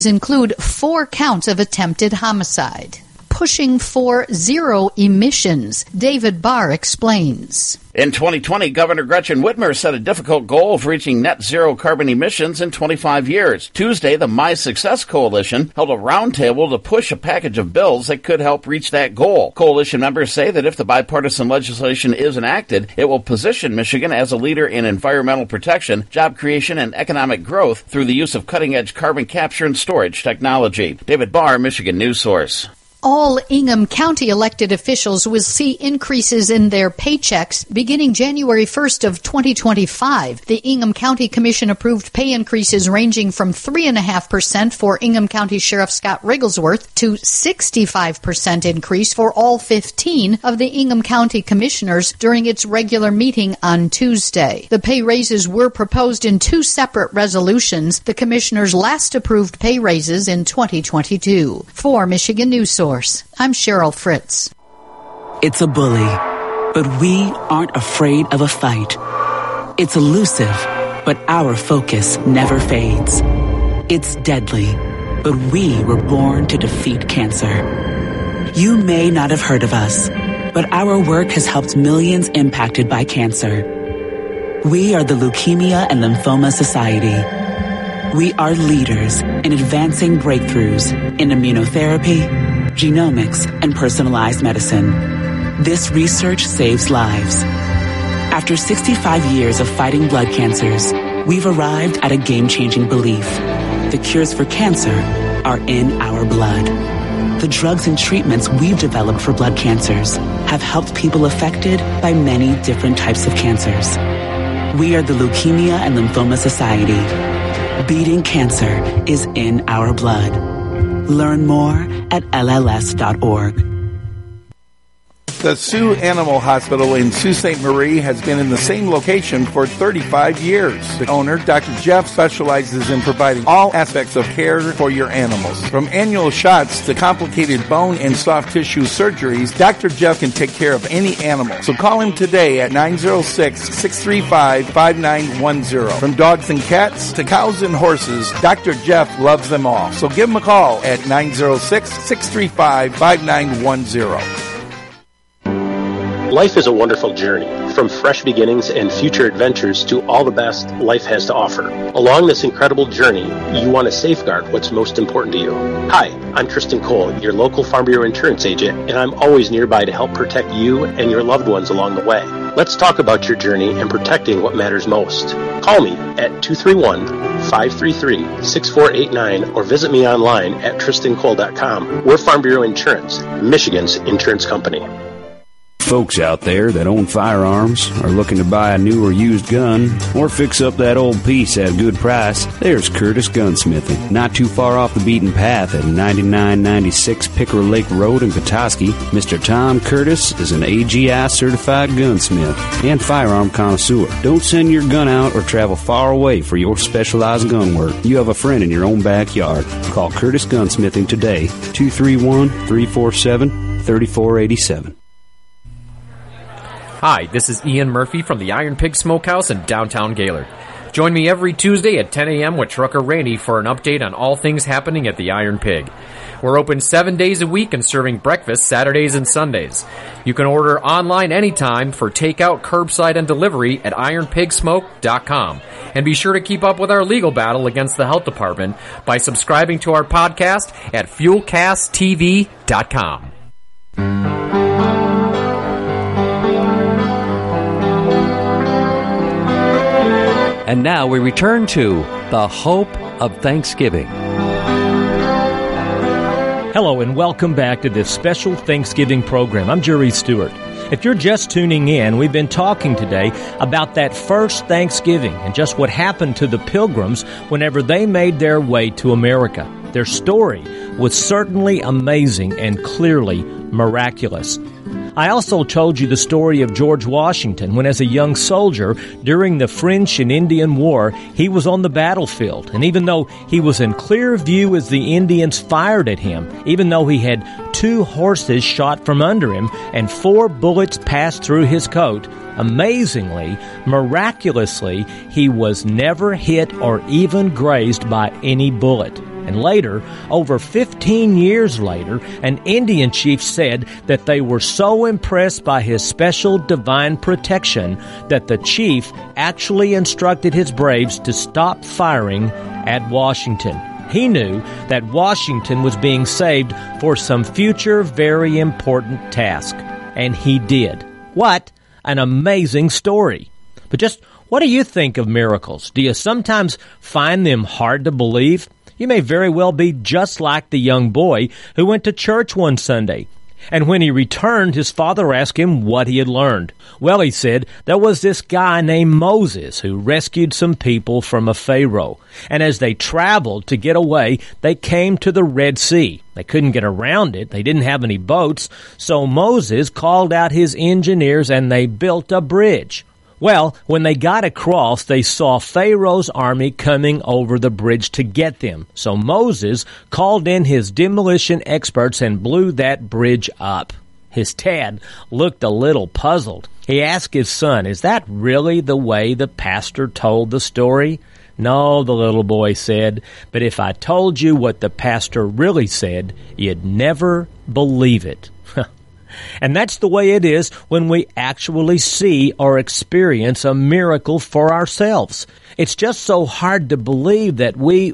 include 4 counts of attempted homicide. Pushing for zero emissions. David Barr explains. In 2020, Governor Gretchen Whitmer set a difficult goal of reaching net zero carbon emissions in 25 years. Tuesday, the My Success Coalition held a roundtable to push a package of bills that could help reach that goal. Coalition members say that if the bipartisan legislation is enacted, it will position Michigan as a leader in environmental protection, job creation, and economic growth through the use of cutting-edge carbon capture and storage technology. David Barr, Michigan News Source. All Ingham County elected officials will see increases in their paychecks beginning January 1st of 2025. The Ingham County Commission approved pay increases ranging from 3.5% for Ingham County Sheriff Scott Rigglesworth to 65% increase for all 15 of the Ingham County Commissioners during its regular meeting on Tuesday. The pay raises were proposed in 2 separate resolutions. The Commissioners last approved pay raises in 2022. For Michigan News Source, I'm Cheryl Fritz. It's a bully, but we aren't afraid of a fight. It's elusive, but our focus never fades. It's deadly, but we were born to defeat cancer. You may not have heard of us, but our work has helped millions impacted by cancer. We are the Leukemia and Lymphoma Society. We are leaders in advancing breakthroughs in immunotherapy, genomics, and personalized medicine. This research saves lives. After 65 years of fighting blood cancers, we've arrived at a game-changing belief. The cures for cancer are in our blood. The drugs and treatments we've developed for blood cancers have helped people affected by many different types of cancers. We are the Leukemia and Lymphoma Society. Beating cancer is in our blood. Learn more at LLS.org. The Sioux Animal Hospital in Sault Ste. Marie has been in the same location for 35 years. The owner, Dr. Jeff, specializes in providing all aspects of care for your animals. From annual shots to complicated bone and soft tissue surgeries, Dr. Jeff can take care of any animal. So call him today at 906-635-5910. From dogs and cats to cows and horses, Dr. Jeff loves them all. So give him a call at 906-635-5910. Life is a wonderful journey, from fresh beginnings and future adventures to all the best life has to offer. Along this incredible journey, you want to safeguard what's most important to you. Hi, I'm Tristan Cole, your local Farm Bureau insurance agent, and I'm always nearby to help protect you and your loved ones along the way. Let's talk about your journey and protecting what matters most. Call me at 231-533-6489 or visit me online at tristancole.com. We're Farm Bureau Insurance, Michigan's insurance company. Folks out there that own firearms are looking to buy a new or used gun or fix up that old piece at a good price, there's Curtis Gunsmithing. Not too far off the beaten path at 9996 Pickerel Lake Road in Petoskey, Mr. Tom Curtis is an AGI certified gunsmith and firearm connoisseur. Don't send your gun out or travel far away for your specialized gun work. You have a friend in your own backyard. Call Curtis Gunsmithing today, 231-347-3487. Hi, this is Ian Murphy from the Iron Pig Smokehouse in downtown Gaylord. Join me every Tuesday at 10 a.m. with Trucker Randy for an update on all things happening at the Iron Pig. We're open 7 days a week and serving breakfast Saturdays and Sundays. You can order online anytime for takeout, curbside, and delivery at ironpigsmoke.com. And be sure to keep up with our legal battle against the health department by subscribing to our podcast at fuelcasttv.com. And now we return to the Hope of Thanksgiving. Hello and welcome back to this special Thanksgiving program. I'm Jerry Stewart. If you're just tuning in, we've been talking today about that first Thanksgiving and just what happened to the Pilgrims whenever they made their way to America. Their story was certainly amazing and clearly miraculous. I also told you the story of George Washington when, as a young soldier during the French and Indian War, he was on the battlefield. And even though he was in clear view as the Indians fired at him, even though he had 2 horses shot from under him and 4 bullets passed through his coat, amazingly, miraculously, he was never hit or even grazed by any bullet. And later, over 15 years later, an Indian chief said that they were so impressed by his special divine protection that the chief actually instructed his braves to stop firing at Washington. He knew that Washington was being saved for some future very important task. And he did. What an amazing story. But just what do you think of miracles? Do you sometimes find them hard to believe? You may very well be just like the young boy who went to church one Sunday. And when he returned, his father asked him what he had learned. Well, he said, there was this guy named Moses who rescued some people from a Pharaoh. And as they traveled to get away, they came to the Red Sea. They couldn't get around it. They didn't have any boats. So Moses called out his engineers and they built a bridge. Well, when they got across, they saw Pharaoh's army coming over the bridge to get them. So Moses called in his demolition experts and blew that bridge up. His dad looked a little puzzled. He asked his son, "Is that really the way the pastor told the story?" "No," the little boy said, "but if I told you what the pastor really said, you'd never believe it." And that's the way it is when we actually see or experience a miracle for ourselves. It's just so hard to believe that we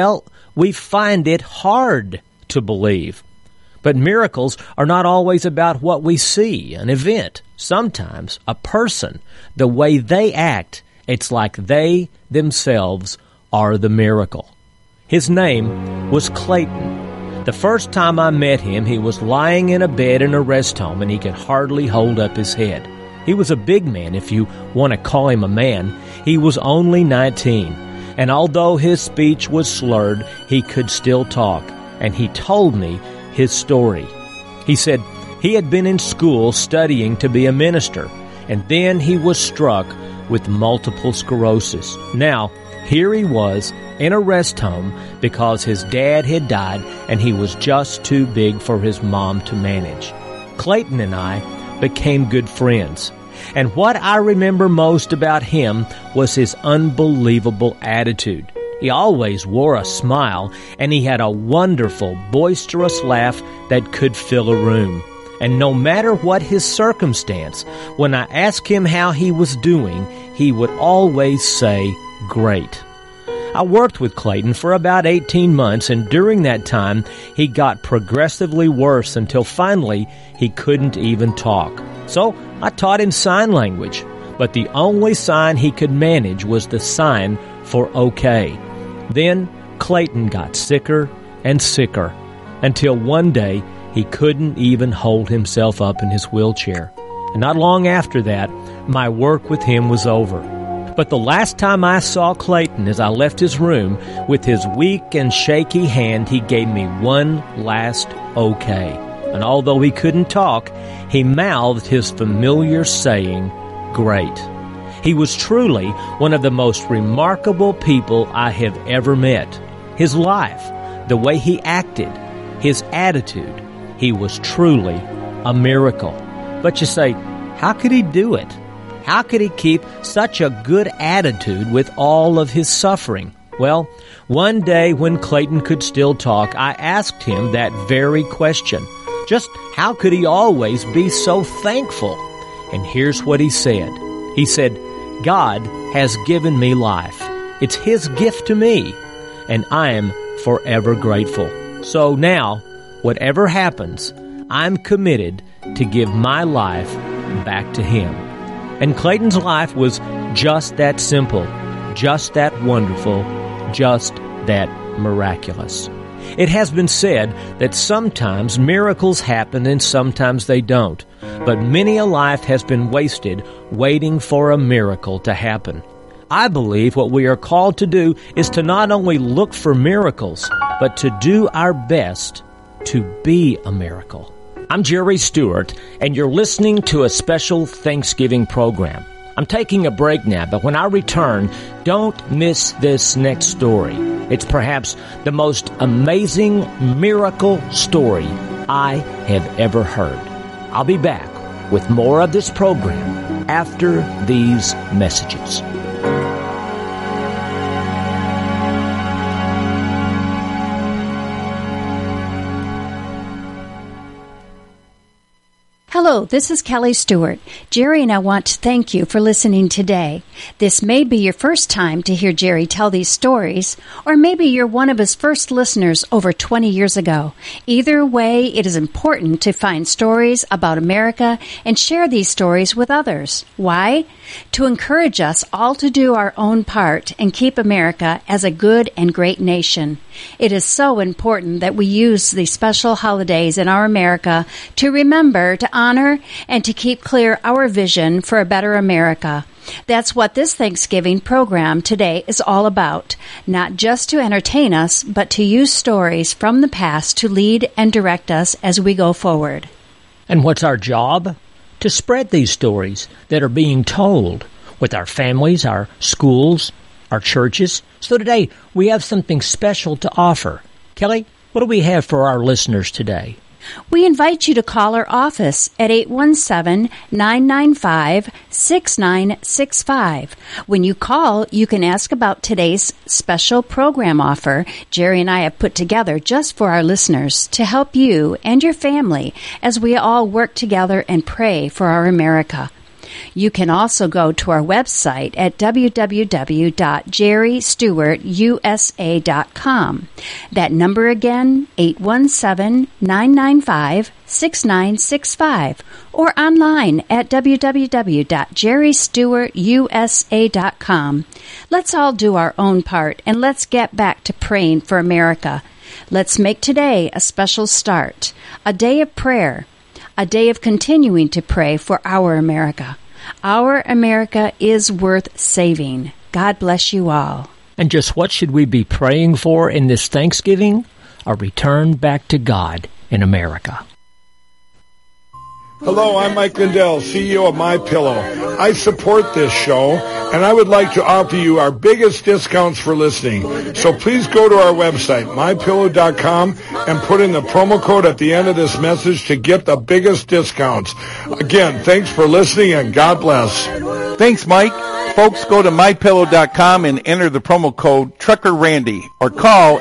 find it hard to believe. But miracles are not always about what we see, an event. Sometimes a person, the way they act, it's like they themselves are the miracle. His name was Clayton. The first time I met him, he was lying in a bed in a rest home and he could hardly hold up his head. He was a big man, if you want to call him a man. He was only 19. And although his speech was slurred, he could still talk. And he told me his story. He said he had been in school studying to be a minister, and then he was struck with multiple sclerosis. Now, here he was in a rest home because his dad had died and he was just too big for his mom to manage. Clayton and I became good friends. And what I remember most about him was his unbelievable attitude. He always wore a smile and he had a wonderful, boisterous laugh that could fill a room. And no matter what his circumstance, when I asked him how he was doing, he would always say, "Great." I worked with Clayton for about 18 months, and during that time, he got progressively worse until finally he couldn't even talk. So I taught him sign language, but the only sign he could manage was the sign for okay. Then Clayton got sicker and sicker until one day he couldn't even hold himself up in his wheelchair. And not long after that, my work with him was over. But the last time I saw Clayton as I left his room, with his weak and shaky hand, he gave me one last okay. And although he couldn't talk, he mouthed his familiar saying, "Great." He was truly one of the most remarkable people I have ever met. His life, the way he acted, his attitude, he was truly a miracle. But you say, how could he do it? How could he keep such a good attitude with all of his suffering? Well, one day when Clayton could still talk, I asked him that very question. Just how could he always be so thankful? And here's what he said. He said, "God has given me life. It's His gift to me, and I am forever grateful. So now, whatever happens, I'm committed to give my life back to Him." And Clayton's life was just that simple, just that wonderful, just that miraculous. It has been said that sometimes miracles happen and sometimes they don't. But many a life has been wasted waiting for a miracle to happen. I believe what we are called to do is to not only look for miracles, but to do our best to be a miracle. I'm Jerry Stewart, and you're listening to a special Thanksgiving program. I'm taking a break now, but when I return, don't miss this next story. It's perhaps the most amazing miracle story I have ever heard. I'll be back with more of this program after these messages. Hello, this is Kelly Stewart. Jerry and I want to thank you for listening today. This may be your first time to hear Jerry tell these stories, or maybe you're one of his first listeners over 20 years ago. Either way, it is important to find stories about America and share these stories with others. Why? To encourage us all to do our own part and keep America as a good and great nation. It is so important that we use these special holidays in our America to remember, to honor, and to keep clear our vision for a better America. That's what this Thanksgiving program today is all about. Not just to entertain us, but to use stories from the past to lead and direct us as we go forward. And what's our job? To spread these stories that are being told with our families, our schools, our churches. So today, we have something special to offer. Kelly, what do we have for our listeners today? We invite you to call our office at 817-995-6965. When you call, you can ask about today's special program offer Jerry and I have put together just for our listeners to help you and your family as we all work together and pray for our America. You can also go to our website at www.jerrystewartusa.com. That number again, 817-995-6965, or online at www.jerrystewartusa.com. Let's all do our own part, and let's get back to praying for America. Let's make today a special start, a day of prayer, a day of continuing to pray for our America. Our America is worth saving. God bless you all. And just what should we be praying for in this Thanksgiving? A return back to God in America. Hello, I'm Mike Lindell, CEO of MyPillow. I support this show, and I would like to offer you our biggest discounts for listening. So please go to our website, mypillow.com, and put in the promo code at the end of this message to get the biggest discounts. Again, thanks for listening, and God bless. Thanks, Mike. Folks, go to mypillow.com and enter the promo code Trucker Randy, or call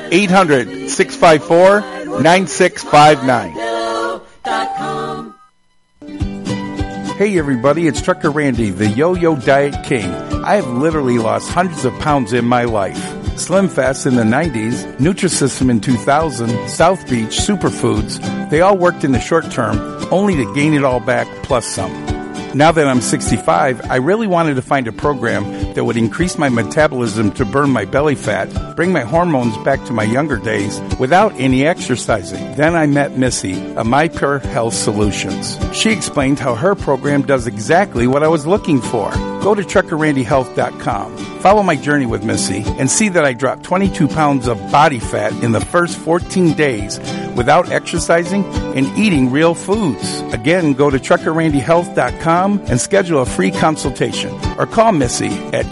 800-654-9659. Hey everybody, it's Trucker Randy, the Yo-Yo Diet King. I have literally lost hundreds of pounds in my life. Slim Fast in the 90s, Nutrisystem in 2000, South Beach, Superfoods, they all worked in the short term, only to gain it all back plus some. Now that I'm 65, I really wanted to find a program that would increase my metabolism to burn my belly fat, bring my hormones back to my younger days without any exercising. Then I met Missy of My Pure Health Solutions. She explained how her program does exactly what I was looking for. Go to TruckerRandyHealth.com. Follow my journey with Missy and see that I dropped 22 pounds of body fat in the first 14 days without exercising and eating real foods. Again, go to TruckerRandyHealth.com and schedule a free consultation or call Missy at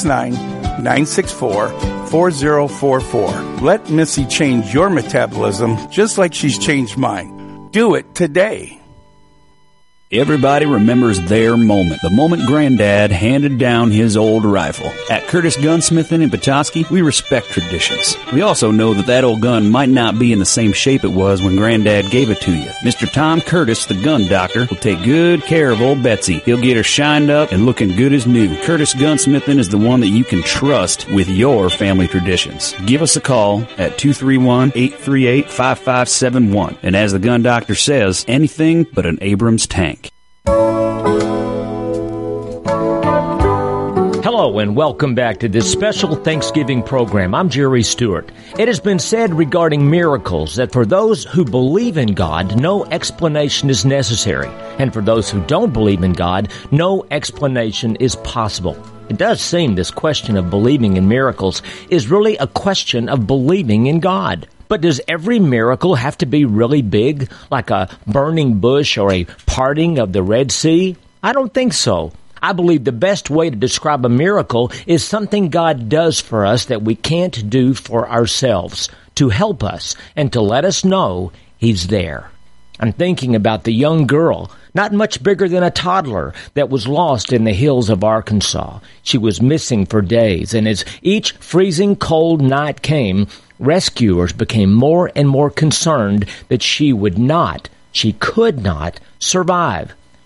269-964-4044. Let Missy change your metabolism just like she's changed mine. Do it today. Everybody remembers their moment, the moment Granddad handed down his old rifle. At Curtis Gunsmithing in Petoskey, we respect traditions. We also know that old gun might not be in the same shape it was when Granddad gave it to you. Mr. Tom Curtis, the gun doctor, will take good care of old Betsy. He'll get her shined up and looking good as new. Curtis Gunsmithing is the one that you can trust with your family traditions. Give us a call at 231-838-5571. And as the gun doctor says, anything but an Abrams tank. Hello and welcome back to this special Thanksgiving program. I'm Jerry Stewart. It has been said regarding miracles that for those who believe in God, no explanation is necessary. And for those who don't believe in God, no explanation is possible. It does seem this question of believing in miracles is really a question of believing in God. But does every miracle have to be really big, like a burning bush or a parting of the Red Sea? I don't think so. I believe the best way to describe a miracle is something God does for us that we can't do for ourselves, to help us and to let us know He's there. I'm thinking about the young girl, not much bigger than a toddler, that was lost in the hills of Arkansas. She was missing for days, and as each freezing cold night came, rescuers became more and more concerned that she could not survive.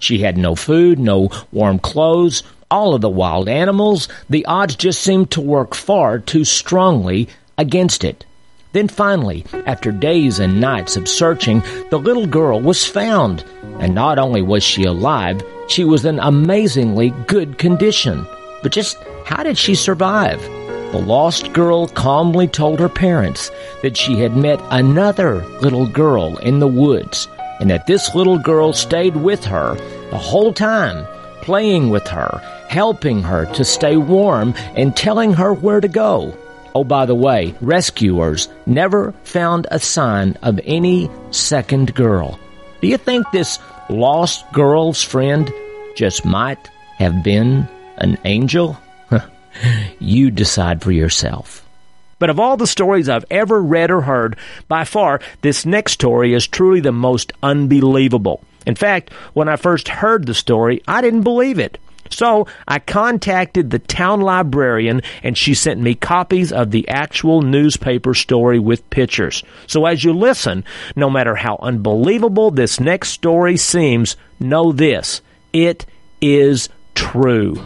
She had no food, no warm clothes, all of the wild animals. The odds just seemed to work far too strongly against it. Then finally, after days and nights of searching, the little girl was found. And not only was she alive, she was in amazingly good condition. But just how did she survive? The lost girl calmly told her parents that she had met another little girl in the woods, and that this little girl stayed with her the whole time, playing with her, helping her to stay warm, and telling her where to go. Oh, by the way, rescuers never found a sign of any second girl. Do you think this lost girl's friend just might have been an angel? You decide for yourself. But of all the stories I've ever read or heard, by far, this next story is truly the most unbelievable. In fact, when I first heard the story, I didn't believe it. So I contacted the town librarian, and she sent me copies of the actual newspaper story with pictures. So as you listen, no matter how unbelievable this next story seems, know this: it is true.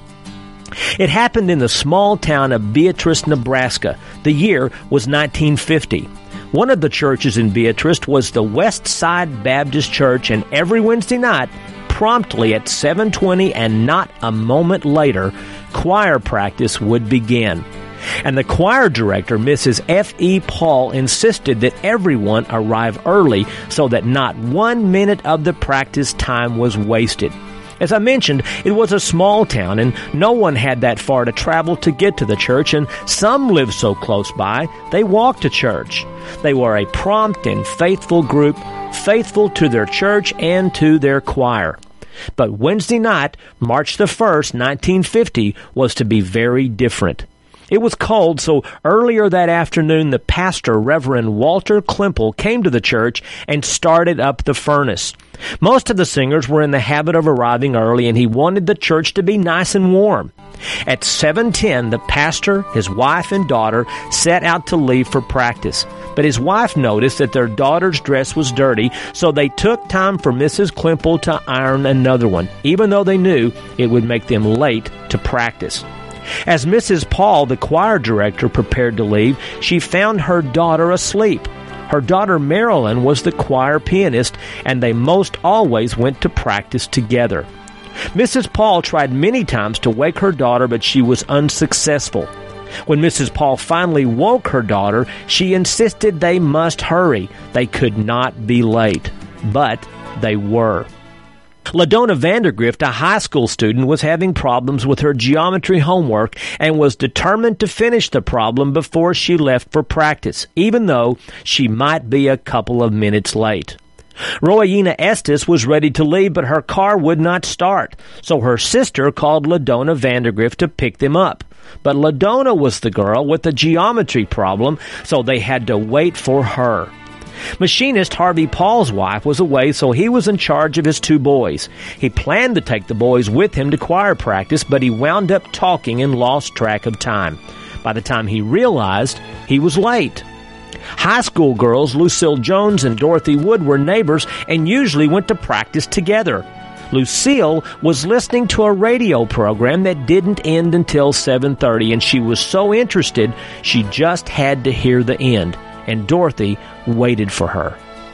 It happened in the small town of Beatrice, Nebraska. The year was 1950. One of the churches in Beatrice was the West Side Baptist Church, and every Wednesday night, promptly at 7:20 and not a moment later, choir practice would begin. And the choir director, Mrs. F.E. Paul, insisted that everyone arrive early so that not 1 minute of the practice time was wasted. As I mentioned, it was a small town, and no one had that far to travel to get to the church, and some lived so close by, they walked to church. They were a prompt and faithful group, faithful to their church and to their choir. But Wednesday night, March the 1st, 1950, was to be very different. It was cold, so earlier that afternoon, the pastor, Reverend Walter Klimple, came to the church and started up the furnace. Most of the singers were in the habit of arriving early, and he wanted the church to be nice and warm. At 7:10, the pastor, his wife, and daughter set out to leave for practice. But his wife noticed that their daughter's dress was dirty, so they took time for Mrs. Klimple to iron another one, even though they knew it would make them late to practice. As Mrs. Paul, the choir director, prepared to leave, she found her daughter asleep. Her daughter Marilyn was the choir pianist, and they most always went to practice together. Mrs. Paul tried many times to wake her daughter, but she was unsuccessful. When Mrs. Paul finally woke her daughter, she insisted they must hurry. They could not be late. But they were. LaDonna Vandergrift, a high school student, was having problems with her geometry homework and was determined to finish the problem before she left for practice, even though she might be a couple of minutes late. Royina Estes was ready to leave, but her car would not start, so her sister called LaDonna Vandergrift to pick them up. But LaDonna was the girl with the geometry problem, so they had to wait for her. Machinist Harvey Paul's wife was away, so he was in charge of his two boys. He planned to take the boys with him to choir practice, but he wound up talking and lost track of time. By the time he realized, he was late. High school girls Lucille Jones and Dorothy Wood were neighbors and usually went to practice together. Lucille was listening to a radio program that didn't end until 7:30, and she was so interested she just had to hear the end, and Dorothy waited for her.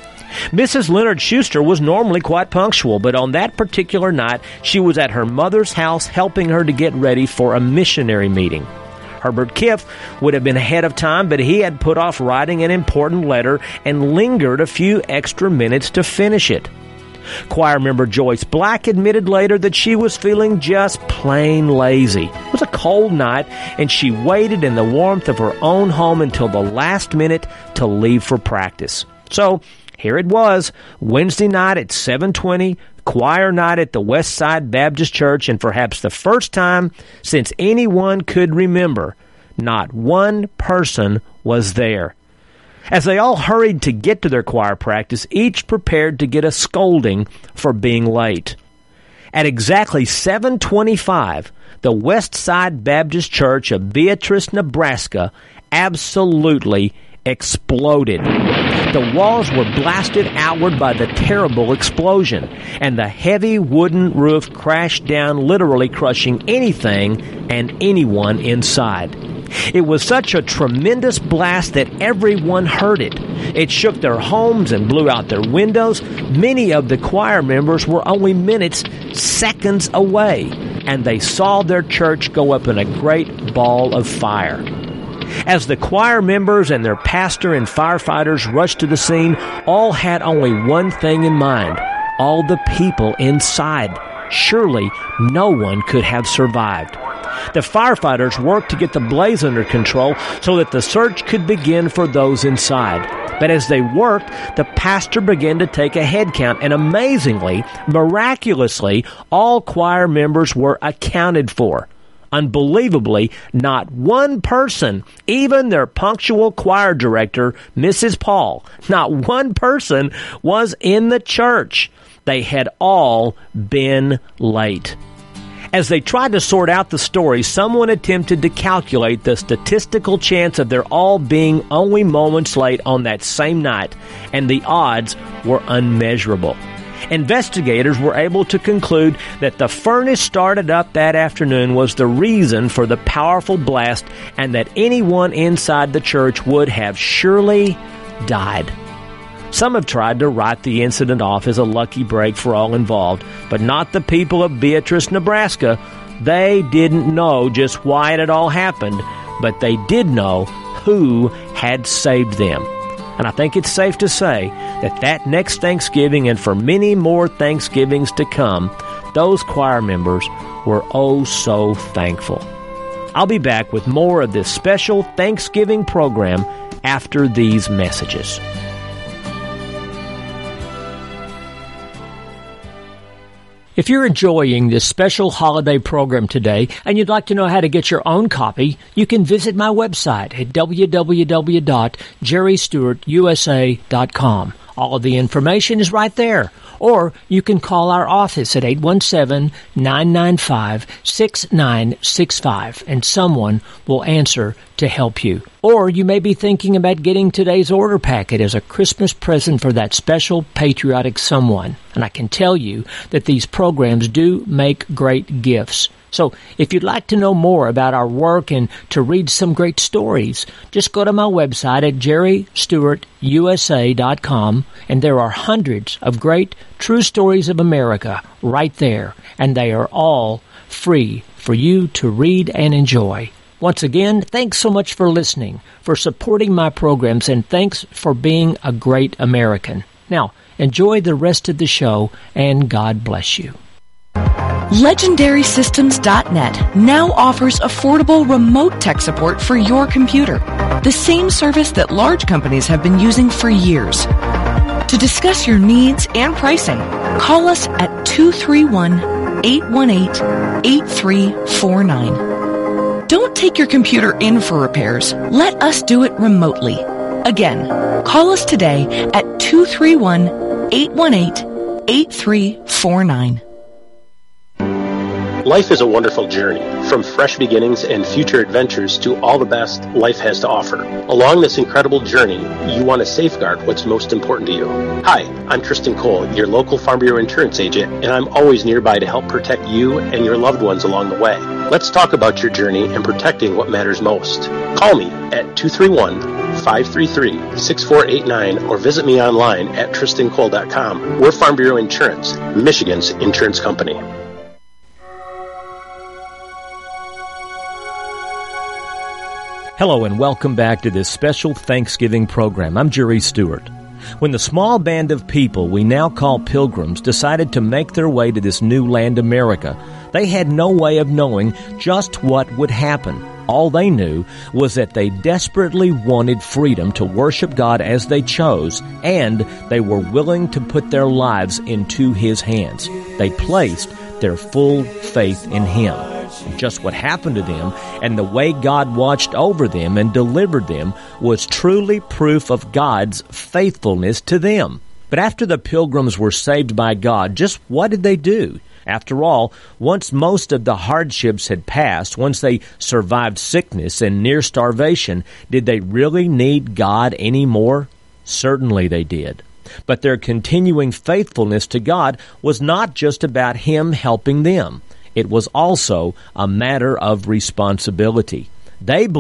Mrs. Leonard Schuster was normally quite punctual, but on that particular night, she was at her mother's house helping her to get ready for a missionary meeting. Herbert Kiff would have been ahead of time, but he had put off writing an important letter and lingered a few extra minutes to finish it. Choir member Joyce Black admitted later that she was feeling just plain lazy. It was a cold night, and she waited in the warmth of her own home until the last minute to leave for practice. So, here it was, Wednesday night at 7:20, choir night at the West Side Baptist Church, and perhaps the first time since anyone could remember, not one person was there. As they all hurried to get to their choir practice, each prepared to get a scolding for being late. At exactly 7:25, the West Side Baptist Church of Beatrice, Nebraska, absolutely exploded. The walls were blasted outward by the terrible explosion, and the heavy wooden roof crashed down, literally crushing anything and anyone inside. It was such a tremendous blast that everyone heard it. It shook their homes and blew out their windows. Many of the choir members were only minutes, seconds away, and they saw their church go up in a great ball of fire. As the choir members and their pastor and firefighters rushed to the scene, all had only one thing in mind: all the people inside. Surely no one could have survived. The firefighters worked to get the blaze under control so that the search could begin for those inside. But as they worked, the pastor began to take a head count, and amazingly, miraculously, all choir members were accounted for. Unbelievably, not one person, even their punctual choir director, Mrs. Paul, not one person was in the church. They had all been late. As they tried to sort out the story, someone attempted to calculate the statistical chance of their all being only moments late on that same night, and the odds were unmeasurable. Investigators were able to conclude that the furnace started up that afternoon was the reason for the powerful blast, and that anyone inside the church would have surely died. Some have tried to write the incident off as a lucky break for all involved, but not the people of Beatrice, Nebraska. They didn't know just why it had all happened, but they did know who had saved them. And I think it's safe to say that next Thanksgiving, and for many more Thanksgivings to come, those choir members were oh so thankful. I'll be back with more of this special Thanksgiving program after these messages. If you're enjoying this special holiday program today and you'd like to know how to get your own copy, you can visit my website at www.jerrystewartusa.com. All of the information is right there. Or you can call our office at 817-995-6965 and someone will answer to help you. Or you may be thinking about getting today's order packet as a Christmas present for that special patriotic someone. And I can tell you that these programs do make great gifts. So if you'd like to know more about our work and to read some great stories, just go to my website at jerrystewartusa.com, and there are hundreds of great true stories of America right there, and they are all free for you to read and enjoy. Once again, thanks so much for listening, for supporting my programs, and thanks for being a great American. Now, enjoy the rest of the show, and God bless you. LegendarySystems.net now offers affordable remote tech support for your computer, the same service that large companies have been using for years. To discuss your needs and pricing, call us at 231-818-8349. Don't take your computer in for repairs. Let us do it remotely. Again, call us today at 231-818-8349. Life is a wonderful journey, from fresh beginnings and future adventures to all the best life has to offer. Along this incredible journey, you want to safeguard what's most important to you. Hi, I'm Tristan Cole, your local Farm Bureau insurance agent, and I'm always nearby to help protect you and your loved ones along the way. Let's talk about your journey and protecting what matters most. Call me at 231-533-6489 or visit me online at tristancole.com. We're Farm Bureau Insurance, Michigan's insurance company. Hello and welcome back to this special Thanksgiving program. I'm Jerry Stewart. When the small band of people we now call pilgrims decided to make their way to this new land, America, they had no way of knowing just what would happen. All they knew was that they desperately wanted freedom to worship God as they chose, and they were willing to put their lives into His hands. They placed their full faith in Him. Just what happened to them and the way God watched over them and delivered them was truly proof of God's faithfulness to them. But after the pilgrims were saved by God, just what did they do? After all, once most of the hardships had passed, once they survived sickness and near starvation, did they really need God anymore? Certainly they did. But their continuing faithfulness to God was not just about Him helping them. It was also a matter of responsibility. They